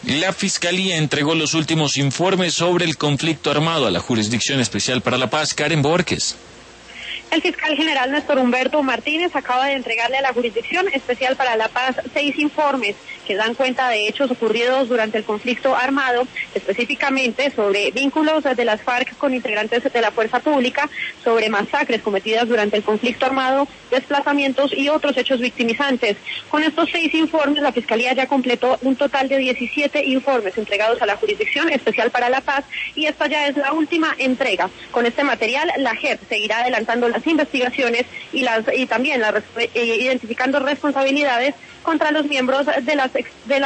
La Fiscalía entregó los últimos informes sobre el conflicto armado a la Jurisdicción Especial para la Paz. Karen Borges. El fiscal general Néstor Humberto Martínez acaba de entregarle a la Jurisdicción Especial para la Paz 6 informes que dan cuenta de hechos ocurridos durante el conflicto armado, específicamente sobre vínculos de las FARC con integrantes de la fuerza pública, sobre masacres cometidas durante el conflicto armado, desplazamientos y otros hechos victimizantes. Con estos 6 informes, la Fiscalía ya completó un total de 17 informes entregados a la Jurisdicción Especial para la Paz y esta ya es la última entrega. Con este material, la JEP seguirá adelantando las investigaciones y también identificando responsabilidades contra los miembros de la